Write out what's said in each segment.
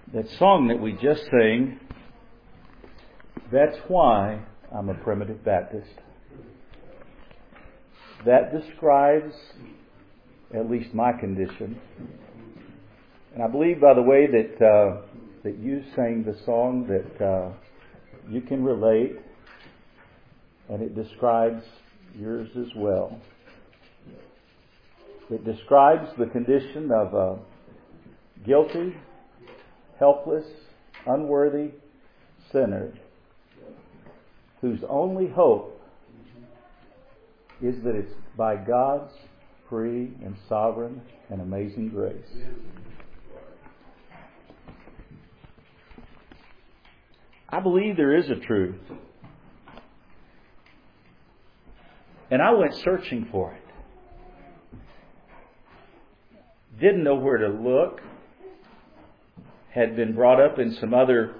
That song that we just sang, that's why I'm a primitive Baptist. That describes at least my condition. And I believe by the way that you sang the song that you can relate, and it describes yours as well. It describes the condition of a guilty, helpless, unworthy sinner whose only hope is that it's by God's free and sovereign and amazing grace. I believe there is a truth. And I went searching for it. Didn't know where to look. Had been brought up in some other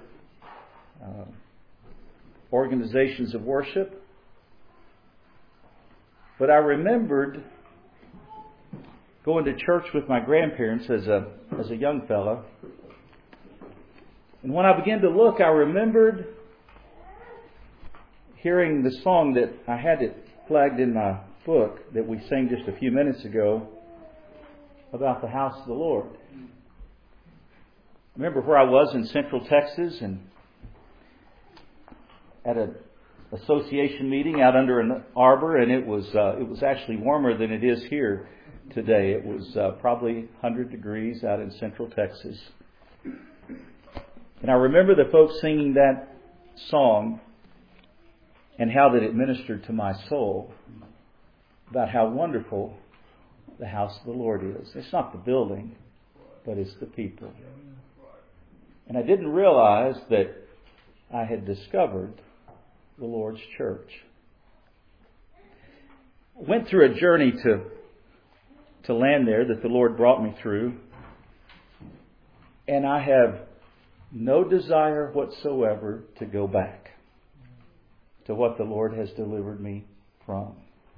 organizations of worship. But I remembered going to church with my grandparents as a young fella. And when I began to look, I remembered hearing the song that I had it flagged in my book that we sang just a few minutes ago about the house of the Lord. I remember where I was in Central Texas and at an association meeting out under an arbor, and it was actually warmer than it is here today. It was probably 100 degrees out in Central Texas. And I remember the folks singing that song and how that it ministered to my soul about how wonderful the house of the Lord is. It's not the building, but it's the people. And I didn't realize that I had discovered the Lord's church. I went through a journey to land there that the Lord brought me through. And I have no desire whatsoever to go back to what the Lord has delivered me from.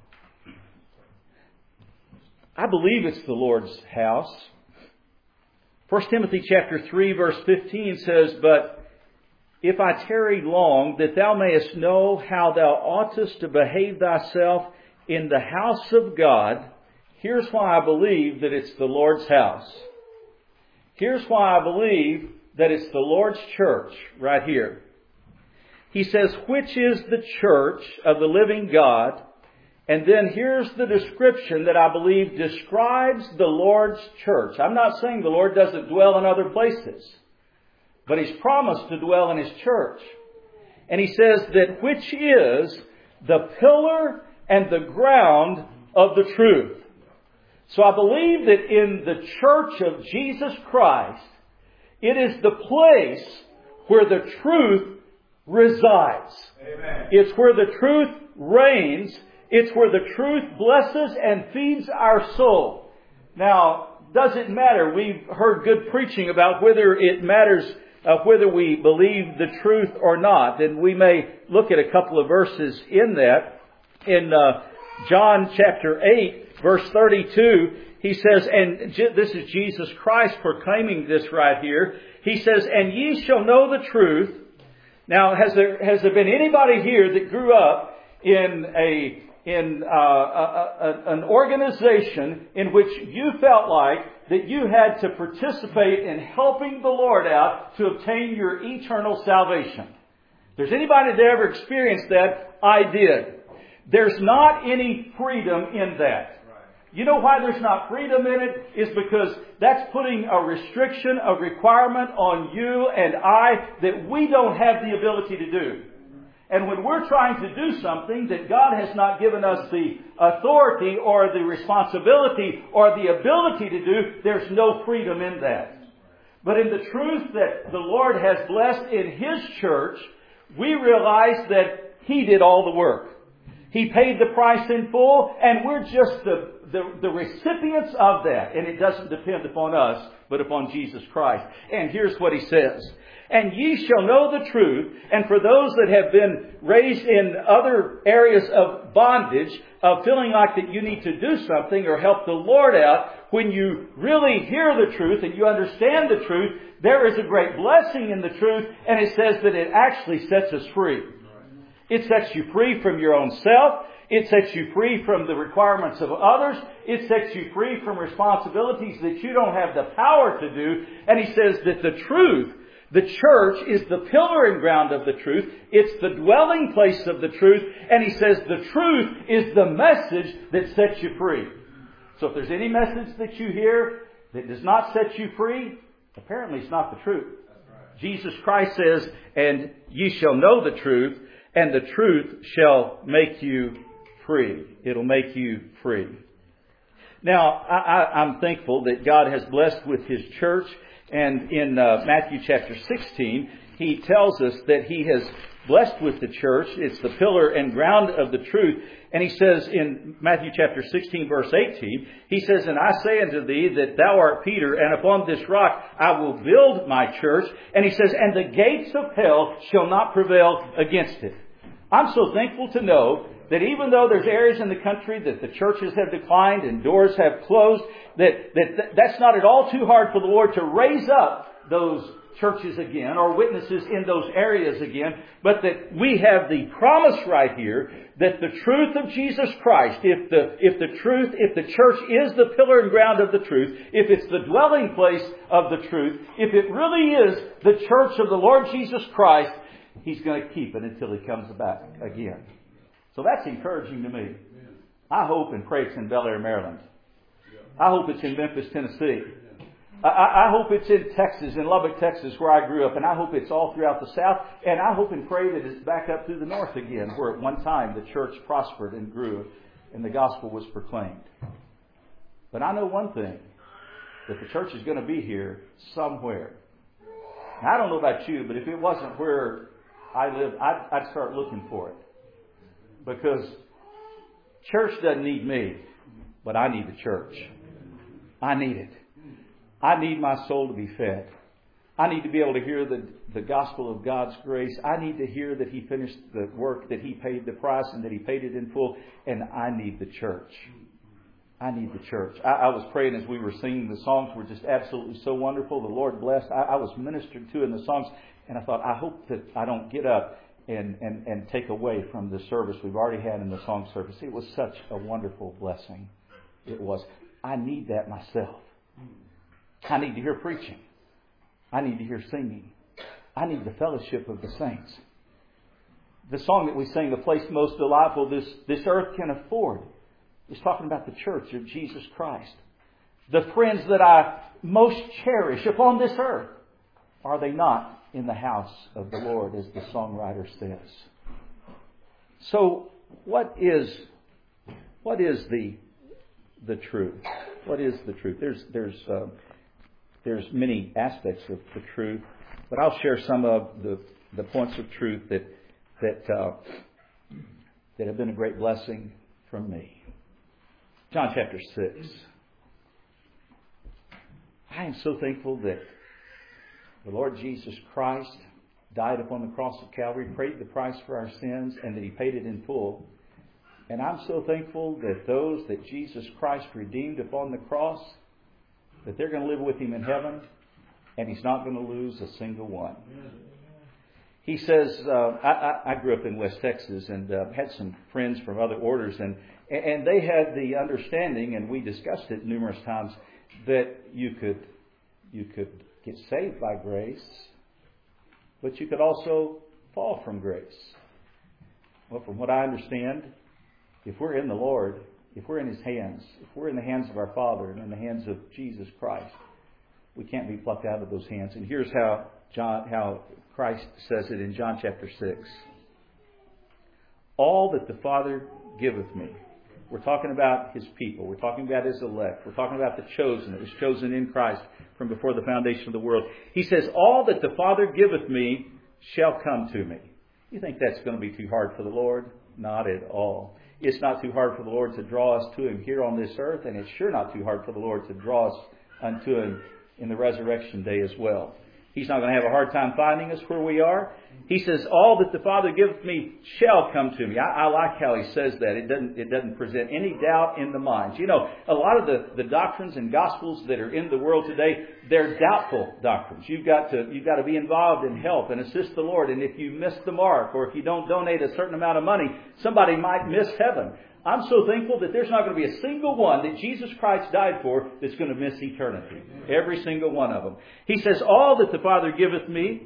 I believe it's the Lord's house. 1 Timothy chapter 3 verse 15 says, "But if I tarry long, that thou mayest know how thou oughtest to behave thyself in the house of God." Here's why I believe that it's the Lord's house. Here's why I believe that it's the Lord's church right here. He says, "Which is the church of the living God." And then here's the description that I believe describes the Lord's church. I'm not saying the Lord doesn't dwell in other places, but He's promised to dwell in His church. And He says that which is the pillar and the ground of the truth. So I believe that in the church of Jesus Christ, it is the place where the truth resides. Amen. It's where the truth reigns. It's where the truth blesses and feeds our soul. Now, does it matter? We've heard good preaching about whether it matters whether we believe the truth or not. And we may look at a couple of verses in that. In John chapter 8, verse 32, he says, and this is Jesus Christ proclaiming this right here. He says, "And ye shall know the truth." Now, has there been anybody here that grew up in an organization in which you felt like that you had to participate in helping the Lord out to obtain your eternal salvation? If there's anybody that ever experienced that, I did. There's not any freedom in that. You know why there's not freedom in it? Is because that's putting a restriction, a requirement on you and I that we don't have the ability to do. And when we're trying to do something that God has not given us the authority or the responsibility or the ability to do, there's no freedom in that. But in the truth that the Lord has blessed in His church, we realize that He did all the work. He paid the price in full, and we're just the recipients of that. And it doesn't depend upon us, but upon Jesus Christ. And here's what He says. And ye shall know the truth. And for those that have been raised in other areas of bondage, of feeling like that you need to do something or help the Lord out, when you really hear the truth and you understand the truth, there is a great blessing in the truth. And it says that it actually sets us free. It sets you free from your own self. It sets you free from the requirements of others. It sets you free from responsibilities that you don't have the power to do. And He says that the truth, the church, is the pillar and ground of the truth. It's the dwelling place of the truth. And He says the truth is the message that sets you free. So if there's any message that you hear that does not set you free, apparently it's not the truth. Jesus Christ says, and ye shall know the truth, and the truth shall make you free. It'll make you free. Now, I'm thankful that God has blessed with His church. And in Matthew chapter 16, He tells us that He has blessed with the church. It's the pillar and ground of the truth. And He says in Matthew chapter 16, verse 18, He says, And I say unto thee that thou art Peter, and upon this rock I will build my church. And He says, And the gates of hell shall not prevail against it. I'm so thankful to know that even though there's areas in the country that the churches have declined and doors have closed, that's not at all too hard for the Lord to raise up those churches again or witnesses in those areas again, but that we have the promise right here that the truth of Jesus Christ, if the church is the pillar and ground of the truth, if it's the dwelling place of the truth, if it really is the church of the Lord Jesus Christ, He's going to keep it until He comes back again. So that's encouraging to me. I hope and pray it's in Bel Air, Maryland. I hope it's in Memphis, Tennessee. I hope it's in Texas, in Lubbock, Texas, where I grew up. And I hope it's all throughout the South. And I hope and pray that it's back up through the North again, where at one time the church prospered and grew and the gospel was proclaimed. But I know one thing, that the church is going to be here somewhere. Now, I don't know about you, but if it wasn't where I live, I'd start looking for it. Because church doesn't need me, but I need the church. I need it. I need my soul to be fed. I need to be able to hear the gospel of God's grace. I need to hear that He finished the work, that He paid the price, and that He paid it in full. And I need the church. I need the church. I was praying as we were singing. The songs were just absolutely so wonderful. The Lord blessed. I was ministered to in the songs. And I thought, I hope that I don't get up and take away from the service we've already had in the song service. It was such a wonderful blessing. It was. I need that myself. I need to hear preaching. I need to hear singing. I need the fellowship of the saints. The song that we sing, The Place Most Delightful This Earth Can Afford, is talking about the church of Jesus Christ. The friends that I most cherish upon this earth, are they not in the house of the Lord, as the songwriter says? So, what is the truth? What is the truth? There's many aspects of the truth, but I'll share some of the points of truth that have been a great blessing from me. John chapter 6. I am so thankful that the Lord Jesus Christ died upon the cross of Calvary, paid the price for our sins, and that He paid it in full. And I'm so thankful that those that Jesus Christ redeemed upon the cross, that they're going to live with Him in heaven, and He's not going to lose a single one. He says, I grew up in West Texas and had some friends from other orders, and they had the understanding, and we discussed it numerous times, that you could get saved by grace, but you could also fall from grace. Well, from what I understand, if we're in the Lord, if we're in His hands, if we're in the hands of our Father and in the hands of Jesus Christ, we can't be plucked out of those hands. And here's how Christ says it in John chapter 6. All that the Father giveth me. We're talking about His people. We're talking about His elect. We're talking about the chosen that was chosen in Christ from before the foundation of the world. He says, all that the Father giveth me shall come to me. You think that's going to be too hard for the Lord? Not at all. It's not too hard for the Lord to draw us to Him here on this earth, and it's sure not too hard for the Lord to draw us unto Him in the resurrection day as well. He's not going to have a hard time finding us where we are. He says, all that the Father giveth me shall come to me. I like how he says that. It doesn't present any doubt in the minds. You know, a lot of the doctrines and gospels that are in the world today, they're doubtful doctrines. You've got to be involved and help and assist the Lord. And if you miss the mark, or if you don't donate a certain amount of money, somebody might miss heaven. I'm so thankful that there's not going to be a single one that Jesus Christ died for that's going to miss eternity. Every single one of them. He says, all that the Father giveth me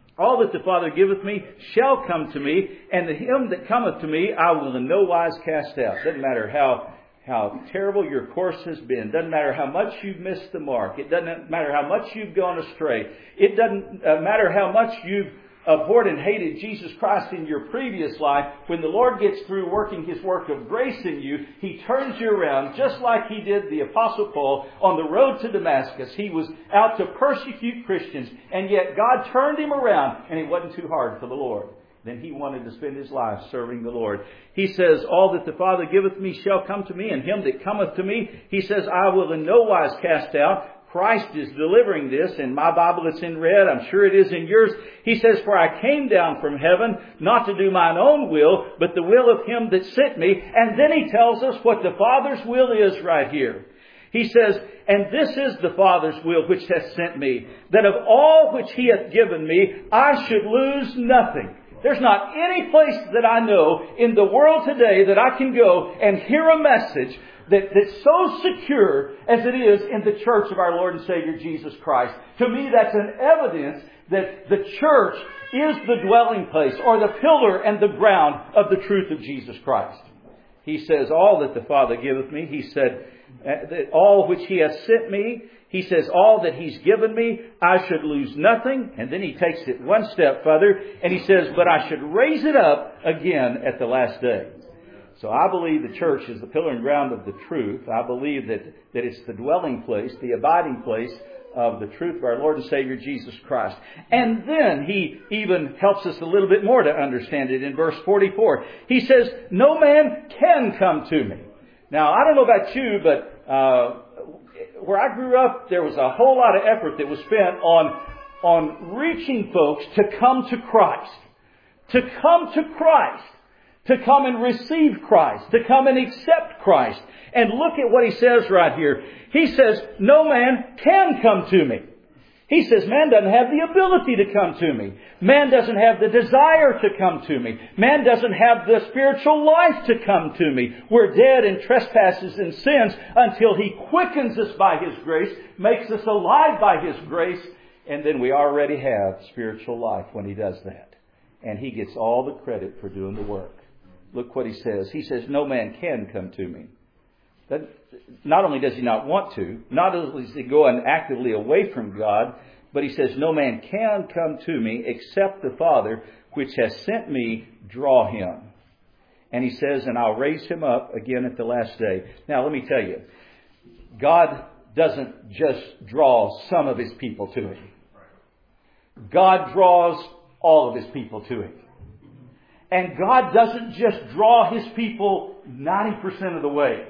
shall come to me, and the him that cometh to me I will in no wise cast out. Doesn't matter how terrible your course has been. Doesn't matter how much you've missed the mark. It doesn't matter how much you've gone astray. It doesn't matter how much you've abhorred and hated Jesus Christ in your previous life. When the Lord gets through working His work of grace in you, He turns you around just like He did the Apostle Paul on the road to Damascus. He was out to persecute Christians, and yet God turned him around, and it wasn't too hard for the Lord. Then he wanted to spend his life serving the Lord. He says, all that the Father giveth me shall come to me, and him that cometh to me, He says, I will in no wise cast out. Christ is delivering this. In my Bible it's in red. I'm sure it is in yours. He says, for I came down from heaven not to do mine own will, but the will of Him that sent me. And then He tells us what the Father's will is right here. He says, and this is the Father's will which hath sent me, that of all which He hath given me, I should lose nothing. There's not any place that I know in the world today that I can go and hear a message that's so secure as it is in the church of our Lord and Savior Jesus Christ. To me, that's an evidence that the church is the dwelling place or the pillar and the ground of the truth of Jesus Christ. He says, all that the Father giveth me, He said, that all which He hath sent me, He says, all that He's given me, I should lose nothing. And then He takes it one step further, and He says, but I should raise it up again at the last day. So I believe the church is the pillar and ground of the truth. I believe that it's the dwelling place, the abiding place of the truth of our Lord and Savior Jesus Christ. And then He even helps us a little bit more to understand it in verse 44. He says, no man can come to me. Now, I don't know about you, but where I grew up, there was a whole lot of effort that was spent on reaching folks to come to Christ. To come to Christ. To come and receive Christ. To come and accept Christ. And look at what he says right here. He says, no man can come to me. He says, man doesn't have the ability to come to me. Man doesn't have the desire to come to me. Man doesn't have the spiritual life to come to me. We're dead in trespasses and sins until He quickens us by His grace, makes us alive by His grace, and then we already have spiritual life when He does that. And He gets all the credit for doing the work. Look what He says. He says, no man can come to me. That not only does he not want to, not only is he going actively away from God, but he says, no man can come to me except the Father which has sent me draw him. And he says, and I'll raise him up again at the last day. Now let me tell you, God doesn't just draw some of His people to Him. God draws all of His people to Him. And God doesn't just draw His people 90% of the way.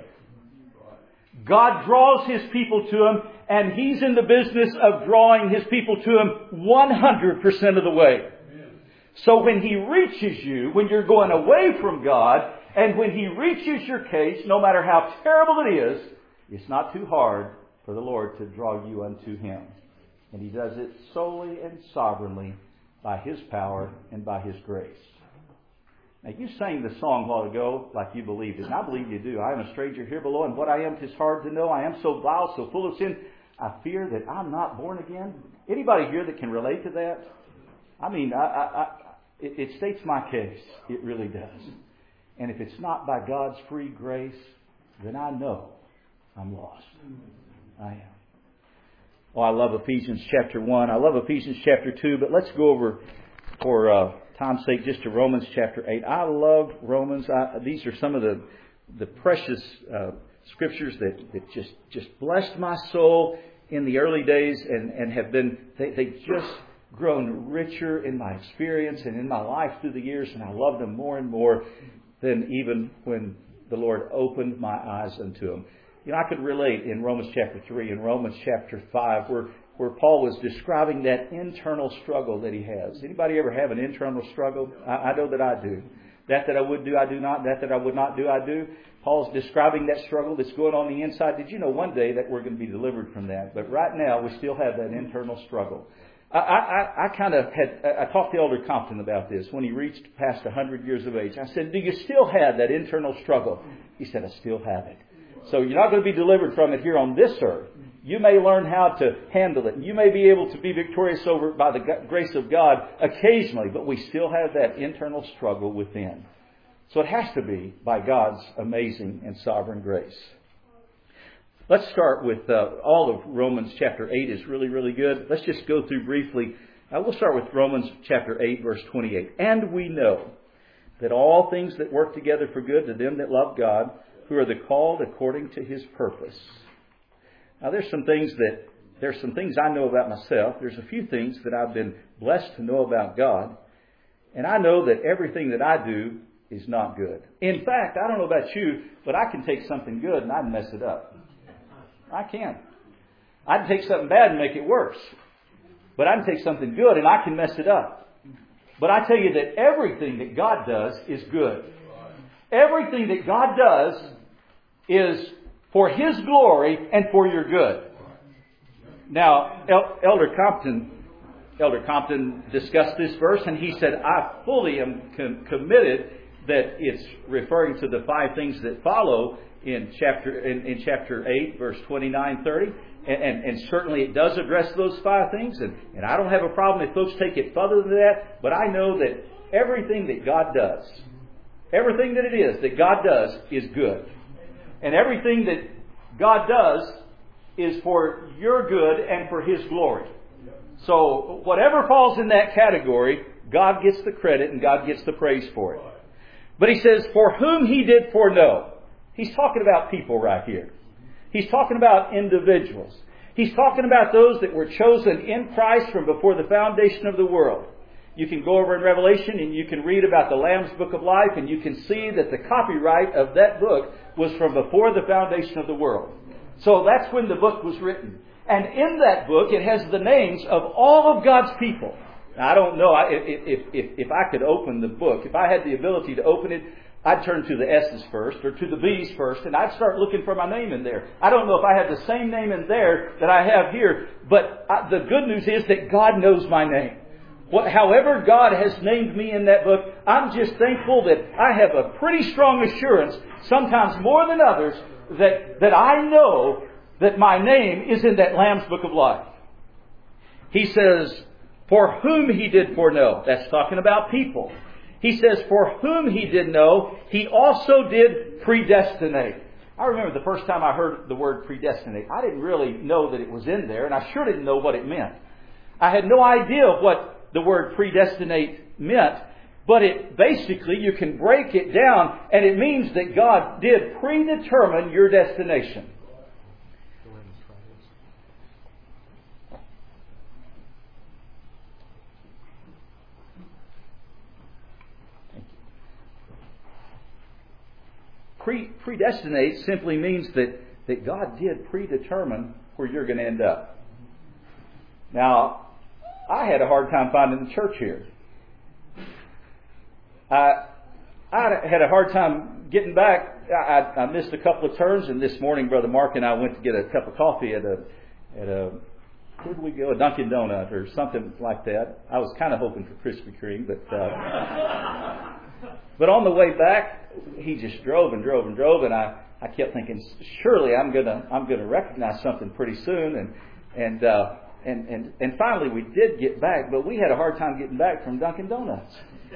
God draws His people to Him, and He's in the business of drawing His people to Him 100% of the way. So when He reaches you, when you're going away from God, and when He reaches your case, no matter how terrible it is, it's not too hard for the Lord to draw you unto Him. And He does it solely and sovereignly by His power and by His grace. Now, you sang the song a while ago like you believed it, and I believe you do. I am a stranger here below, and what I am 'tis hard to know. I am so vile, so full of sin, I fear that I'm not born again. Anybody here that can relate to that? I mean, it states my case. It really does. And if it's not by God's free grace, then I know I'm lost. I am. Oh, I love Ephesians chapter 1. I love Ephesians chapter 2, but let's go over for time's sake just to Romans chapter 8. I love Romans. These are some of the precious scriptures that just blessed my soul in the early days and have been, they've just grown richer in my experience and in my life through the years, and I love them more and more than even when the Lord opened my eyes unto them. You know, I could relate in Romans chapter 3 and Romans chapter 5 where Paul was describing that internal struggle that he has. Anybody ever have an internal struggle? I know that I do. That I would do, I do not. That I would not do, I do. Paul's describing that struggle that's going on the inside. Did you know one day that we're going to be delivered from that? But right now, we still have that internal struggle. I talked to Elder Compton about this when he reached past 100 years of age. I said, do you still have that internal struggle? He said, I still have it. So you're not going to be delivered from it here on this earth. You may learn how to handle it. You may be able to be victorious over it by the grace of God occasionally, but we still have that internal struggle within. So it has to be by God's amazing and sovereign grace. Let's start with all of Romans chapter 8 is really, really good. Let's just go through briefly. We'll start with Romans chapter 8, verse 28. And we know that all things that work together for good to them that love God, who are the called according to His purpose. Now there's some things I know about myself. There's a few things that I've been blessed to know about God. And I know that everything that I do is not good. In fact, I don't know about you, but I can take something good and I'd mess it up. I can. I can take something bad and make it worse. But I can take something good and I can mess it up. But I tell you that everything that God does is good. Everything that God does is for His glory and for your good. Now, Elder Compton discussed this verse and he said, I fully am committed that it's referring to the 5 things that follow in chapter 8, verse 29, 30. And certainly it does address those 5 things. And I don't have a problem if folks take it further than that. But I know that everything that God does, everything that it is that God does is good. And everything that God does is for your good and for His glory. So whatever falls in that category, God gets the credit and God gets the praise for it. But He says, for whom He did foreknow. He's talking about people right here. He's talking about individuals. He's talking about those that were chosen in Christ from before the foundation of the world. You can go over in Revelation and you can read about the Lamb's Book of Life and you can see that the copyright of that book was from before the foundation of the world. So that's when the book was written. And in that book it has the names of all of God's people. Now, I don't know if I could open the book. If I had the ability to open it, I'd turn to the S's first or to the B's first and I'd start looking for my name in there. I don't know if I have the same name in there that I have here, but the good news is that God knows my name. However God has named me in that book, I'm just thankful that I have a pretty strong assurance, sometimes more than others, that I know that my name is in that Lamb's Book of Life. He says, for whom He did foreknow. That's talking about people. He says, for whom He did know, He also did predestinate. I remember the first time I heard the word predestinate. I didn't really know that it was in there, and I sure didn't know what it meant. I had no idea what the word predestinate meant, but it basically, you can break it down, and it means that God did predetermine your destination. Predestinate simply means that God did predetermine where you're going to end up. Now, I had a hard time finding the church here. I had a hard time getting back. I missed a couple of turns, and this morning Brother Mark and I went to get a cup of coffee at a where did we go? A Dunkin' Donut or something like that. I was kind of hoping for Krispy Kreme, but on the way back, he just drove, and I kept thinking, surely I'm gonna recognize something pretty soon, and finally we did get back, but we had a hard time getting back from Dunkin' Donuts.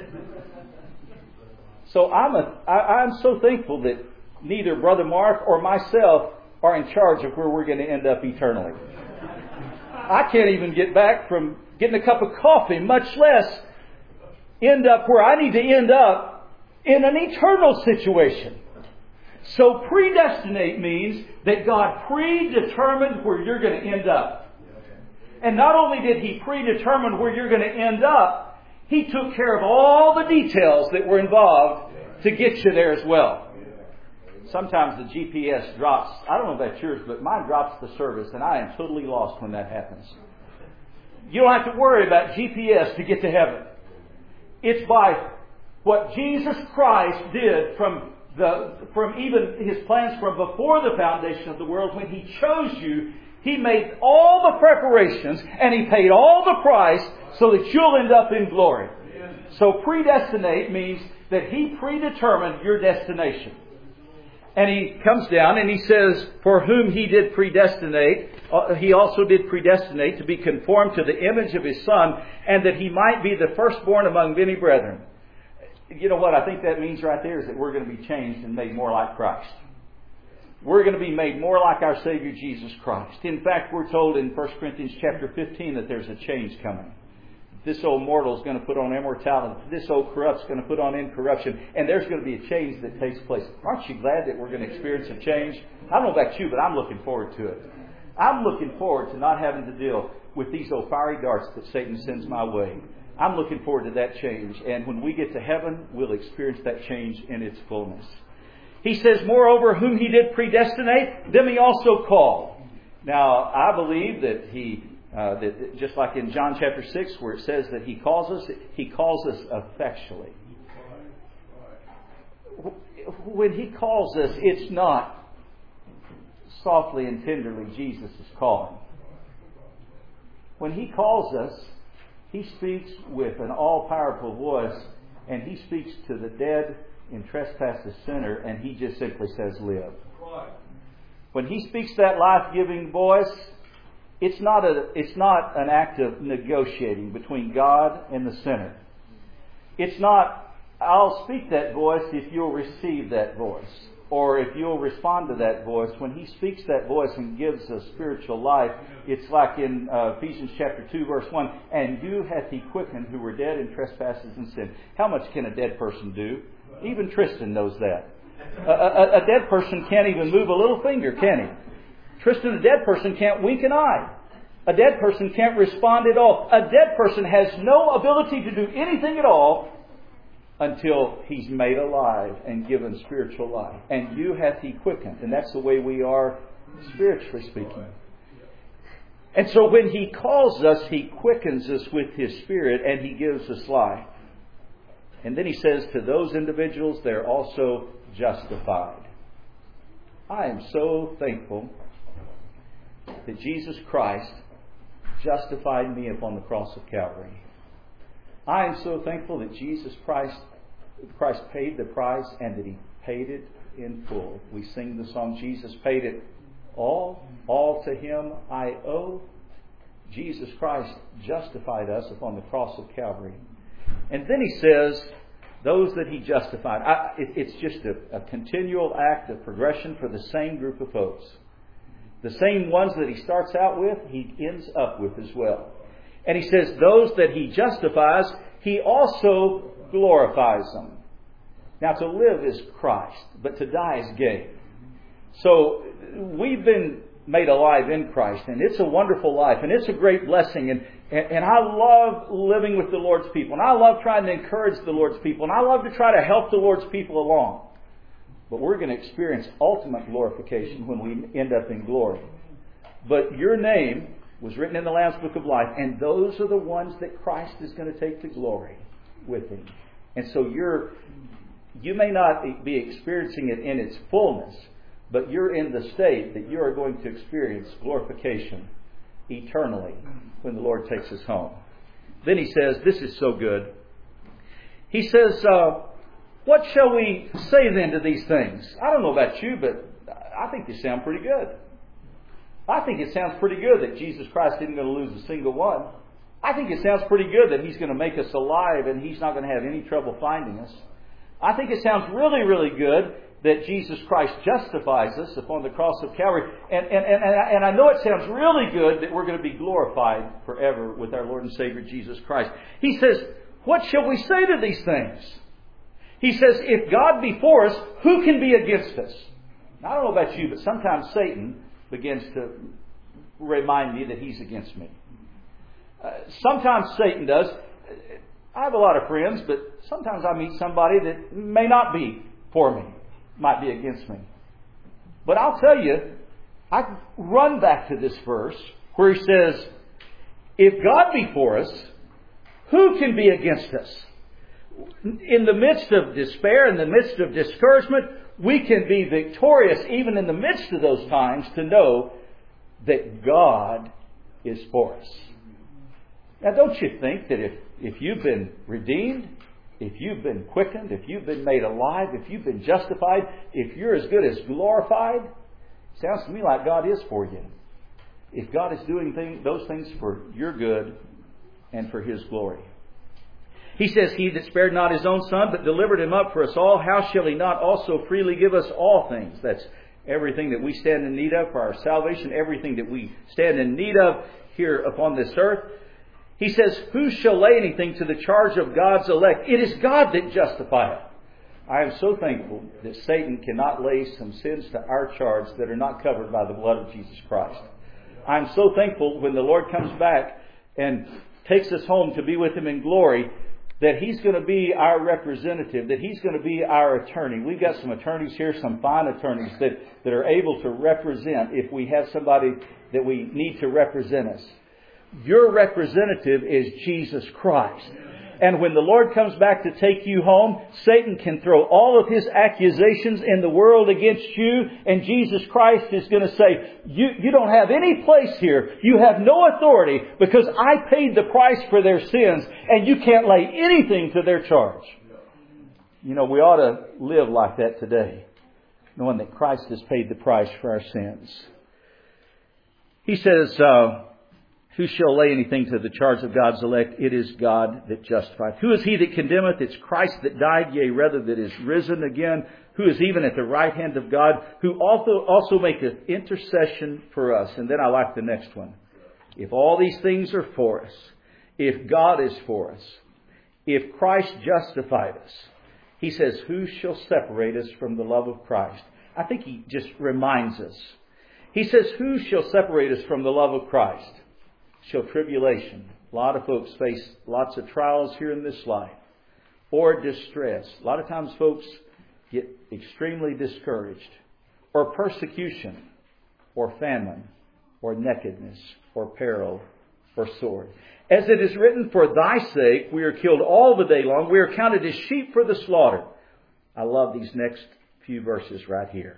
So I'm so thankful that neither Brother Mark or myself are in charge of where we're going to end up eternally. I can't even get back from getting a cup of coffee, much less end up where I need to end up in an eternal situation. So predestinate means that God predetermined where you're going to end up. And not only did He predetermine where you're going to end up, He took care of all the details that were involved to get you there as well. Sometimes the GPS drops. I don't know about yours, but mine drops the service, and I am totally lost when that happens. You don't have to worry about GPS to get to heaven. It's by what Jesus Christ did from even His plans from before the foundation of the world. When He chose you, He made all the preparations and He paid all the price so that you'll end up in glory. So predestinate means that He predetermined your destination. And He comes down and He says, for whom He did predestinate, He also did predestinate to be conformed to the image of His Son, and that He might be the firstborn among many brethren. You know what I think that means right there is that we're going to be changed and made more like Christ. We're going to be made more like our Savior Jesus Christ. In fact, we're told in 1 Corinthians chapter 15 that there's a change coming. This old mortal is going to put on immortality. This old corrupt is going to put on incorruption. And there's going to be a change that takes place. Aren't you glad that we're going to experience a change? I don't know about you, but I'm looking forward to it. I'm looking forward to not having to deal with these old fiery darts that Satan sends my way. I'm looking forward to that change. And when we get to heaven, we'll experience that change in its fullness. He says, moreover, whom He did predestinate, them He also called. Now, I believe that that just like in John chapter 6 where it says that He calls us effectually. When He calls us, it's not softly and tenderly Jesus is calling. When He calls us, He speaks with an all-powerful voice, and He speaks to the dead in trespasses sinner, and He just simply says, live. When He speaks that life-giving voice, it's not an act of negotiating between God and the sinner. It's not, I'll speak that voice if you'll receive that voice, or if you'll respond to that voice. When He speaks that voice and gives us spiritual life, it's like in Ephesians chapter 2 verse 1, and you hath He quickened who were dead in trespasses and sin. How much can a dead person do? Even Tristan knows that. A dead person can't even move a little finger, can he? Tristan, a dead person, can't wink an eye. A dead person can't respond at all. A dead person has no ability to do anything at all until he's made alive and given spiritual life. And you hath He quickened. And that's the way we are spiritually speaking. And so when He calls us, He quickens us with His Spirit and He gives us life. And then He says to those individuals, they're also justified. I am so thankful that Jesus Christ justified me upon the cross of Calvary. I am so thankful that Jesus Christ paid the price and that He paid it in full. We sing the song, Jesus paid it all to Him I owe. Jesus Christ justified us upon the cross of Calvary. And then He says, those that He justified. It's just a continual act of progression for the same group of folks. The same ones that He starts out with, He ends up with as well. And He says, those that He justifies, He also glorifies them. Now, to live is Christ, but to die is gain. So, we've been made alive in Christ, and it's a wonderful life, and it's a great blessing, and I love living with the Lord's people, and I love trying to encourage the Lord's people, and I love to try to help the Lord's people along. But we're going to experience ultimate glorification when we end up in glory. But your name was written in the Lamb's Book of Life, and those are the ones that Christ is going to take to glory with Him. And so you may not be experiencing it in its fullness, but you're in the state that you are going to experience glorification eternally when the Lord takes us home. Then He says, this is so good. He says, what shall we say then to these things? I don't know about you, but I think they sound pretty good. I think it sounds pretty good that Jesus Christ isn't going to lose a single one. I think it sounds pretty good that He's going to make us alive and He's not going to have any trouble finding us. I think it sounds really, really good that Jesus Christ justifies us upon the cross of Calvary. And I know it sounds really good that we're going to be glorified forever with our Lord and Savior Jesus Christ. He says, what shall we say to these things? He says, if God be for us, who can be against us? Now, I don't know about you, but sometimes Satan begins to remind me that he's against me. Sometimes Satan does. I have a lot of friends, but sometimes I meet somebody that may not be for me. might be against me. But I'll tell you, I run back to this verse where he says, if God be for us, who can be against us? In the midst of despair, in the midst of discouragement, we can be victorious even in the midst of those times to know that God is for us. Now, don't you think that if you've been redeemed, if you've been quickened, if you've been made alive, if you've been justified, if you're as good as glorified, it sounds to me like God is for you. If God is doing those things for your good and for His glory. He says, He that spared not His own Son, but delivered Him up for us all, how shall He not also freely give us all things? That's everything that we stand in need of for our salvation, everything that we stand in need of here upon this earth. He says, who shall lay anything to the charge of God's elect? It is God that justifieth. I am so thankful that Satan cannot lay some sins to our charge that are not covered by the blood of Jesus Christ. I'm so thankful when the Lord comes back and takes us home to be with Him in glory, that He's going to be our representative, that He's going to be our attorney. We've got some attorneys here, some fine attorneys that are able to represent if we have somebody that we need to represent us. Your representative is Jesus Christ. And when the Lord comes back to take you home, Satan can throw all of his accusations in the world against you, and Jesus Christ is going to say, you don't have any place here. You have no authority because I paid the price for their sins, and you can't lay anything to their charge. You know, we ought to live like that today, knowing that Christ has paid the price for our sins. He says, who shall lay anything to the charge of God's elect? It is God that justifieth. Who is He that condemneth? It's Christ that died, yea, rather that is risen again, who is even at the right hand of God, who also maketh intercession for us. And then I like the next one. If all these things are for us, if God is for us, if Christ justified us, He says, who shall separate us from the love of Christ? I think He just reminds us. He says, who shall separate us from the love of Christ? Shall tribulation. A lot of folks face lots of trials here in this life. Or distress. A lot of times folks get extremely discouraged. Or persecution. Or famine. Or nakedness. Or peril. Or sword. As it is written, for thy sake we are killed all the day long. We are counted as sheep for the slaughter. I love these next few verses right here.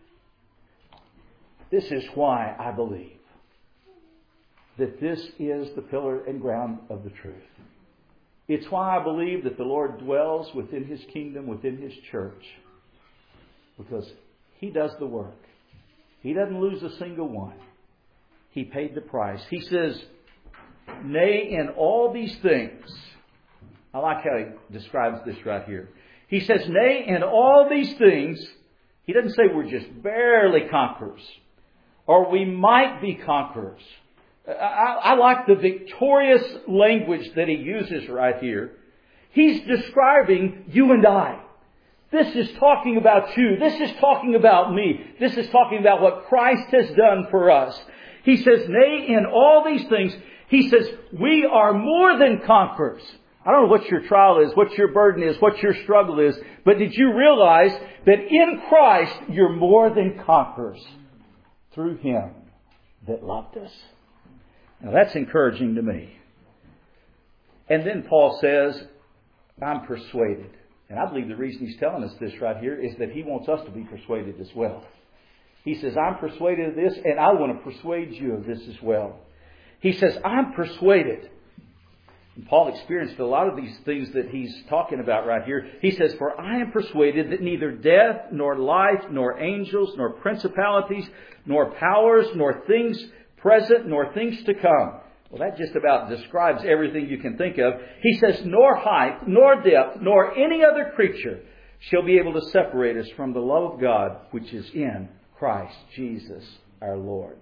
This is why I believe that this is the pillar and ground of the truth. It's why I believe that the Lord dwells within His kingdom, within His church. Because He does the work. He doesn't lose a single one. He paid the price. He says, nay, in all these things. I like how He describes this right here. He says, nay, in all these things. He doesn't say we're just barely conquerors. Or we might be conquerors. I like the victorious language that he uses right here. He's describing you and I. This is talking about you. This is talking about me. This is talking about what Christ has done for us. He says, nay, in all these things, He says, we are more than conquerors. I don't know what your trial is, what your burden is, what your struggle is, but did you realize that in Christ you're more than conquerors through Him that loved us? Now that's encouraging to me. And then Paul says, I'm persuaded. And I believe the reason he's telling us this right here is that he wants us to be persuaded as well. He says, I'm persuaded of this, and I want to persuade you of this as well. He says, I'm persuaded. And Paul experienced a lot of these things that he's talking about right here. He says, for I am persuaded that neither death, nor life, nor angels, nor principalities, nor powers, nor things present, nor things to come. Well, that just about describes everything you can think of. He says, nor height, nor depth, nor any other creature shall be able to separate us from the love of God, which is in Christ Jesus our Lord.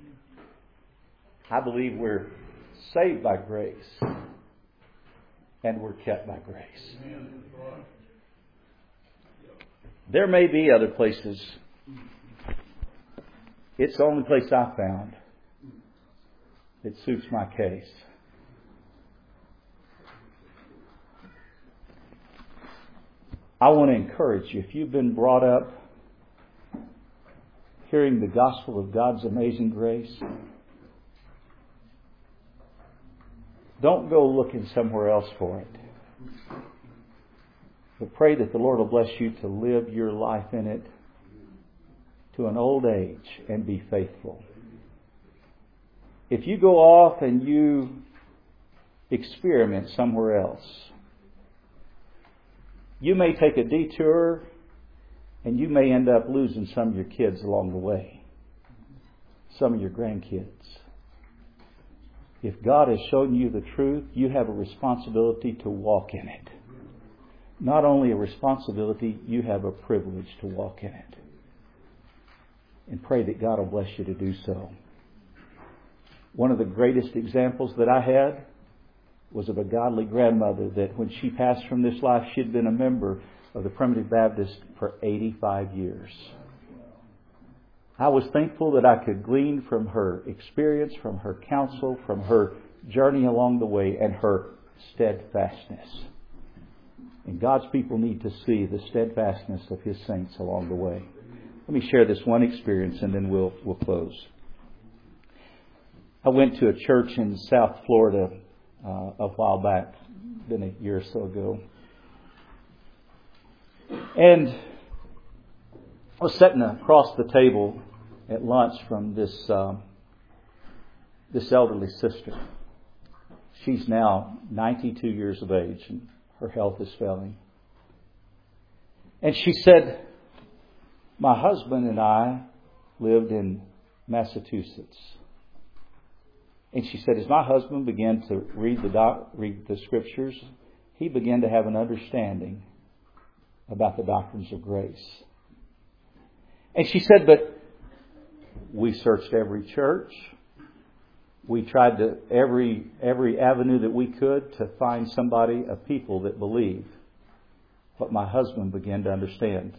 I believe we're saved by grace, and we're kept by grace. There may be other places. It's the only place I found that suits my case. I want to encourage you, if you've been brought up hearing the gospel of God's amazing grace, don't go looking somewhere else for it. But pray that the Lord will bless you to live your life in it to an old age and be faithful. If you go off and you experiment somewhere else, you may take a detour and you may end up losing some of your kids along the way, some of your grandkids. If God has shown you the truth, you have a responsibility to walk in it. Not only a responsibility, you have a privilege to walk in it. And pray that God will bless you to do so. One of the greatest examples that I had was of a godly grandmother that when she passed from this life, she had been a member of the Primitive Baptist for 85 years. I was thankful that I could glean from her experience, from her counsel, from her journey along the way, and her steadfastness. And God's people need to see the steadfastness of His saints along the way. Let me share this one experience and then we'll close. I went to a church in South Florida a while back, been a year or so ago. And I was sitting across the table at lunch from this elderly sister. She's now 92 years of age and her health is failing. And she said, my husband and I lived in Massachusetts. And she said, as my husband began to read the Scriptures, he began to have an understanding about the doctrines of grace. And she said, but we searched every church. We tried every avenue that we could to find somebody, a people that believed what my husband began to understand.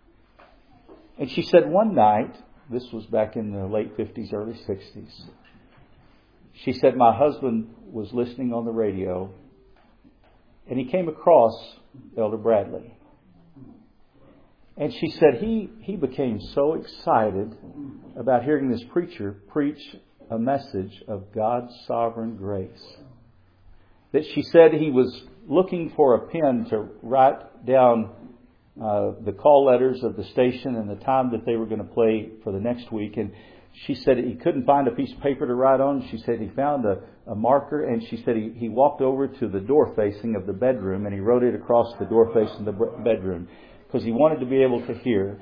And she said one night, this was back in the late 50s, early 60s, she said my husband was listening on the radio and he came across Elder Bradley. And she said he became so excited about hearing this preacher preach a message of God's sovereign grace that she said he was looking for a pen to write down the call letters of the station and the time that they were going to play for the next week. And she said he couldn't find a piece of paper to write on. She said he found a marker, and she said he walked over to the door facing of the bedroom and he wrote it across the door facing the bedroom because he wanted to be able to hear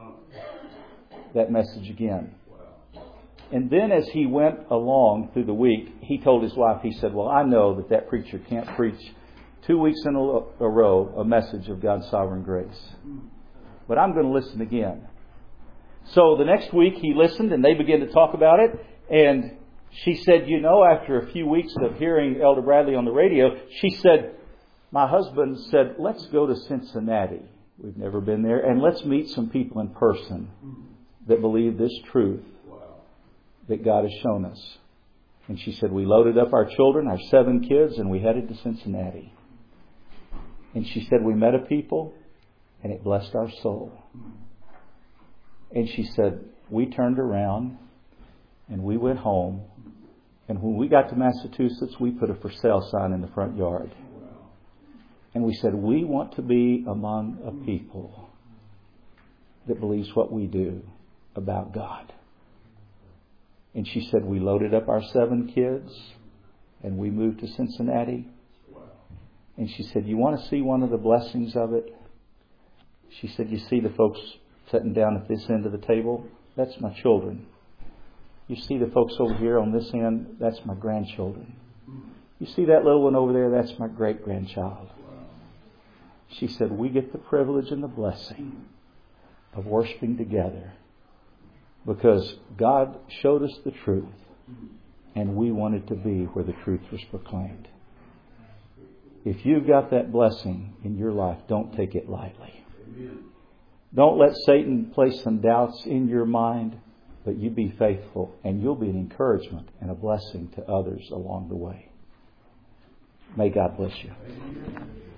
that message again. And then as he went along through the week, he told his wife, he said, well, I know that preacher can't preach 2 weeks in a row a message of God's sovereign grace. But I'm going to listen again. So the next week he listened and they began to talk about it. And she said, after a few weeks of hearing Elder Bradley on the radio, she said, my husband said, let's go to Cincinnati. We've never been there. And let's meet some people in person that believe this truth that God has shown us. And she said, we loaded up our children, our 7 kids, and we headed to Cincinnati. And she said, we met a people and it blessed our soul. And she said, we turned around and we went home. And when we got to Massachusetts, we put a for sale sign in the front yard. And we said, we want to be among a people that believes what we do about God. And she said, we loaded up our 7 kids and we moved to Cincinnati. And she said, you want to see one of the blessings of it? She said, you see the folks sitting down at this end of the table? That's my children. You see the folks over here on this end? That's my grandchildren. You see that little one over there? That's my great-grandchild. She said, we get the privilege and the blessing of worshiping together because God showed us the truth and we wanted to be where the truth was proclaimed. If you've got that blessing in your life, don't take it lightly. Don't let Satan place some doubts in your mind, but you be faithful and you'll be an encouragement and a blessing to others along the way. May God bless you.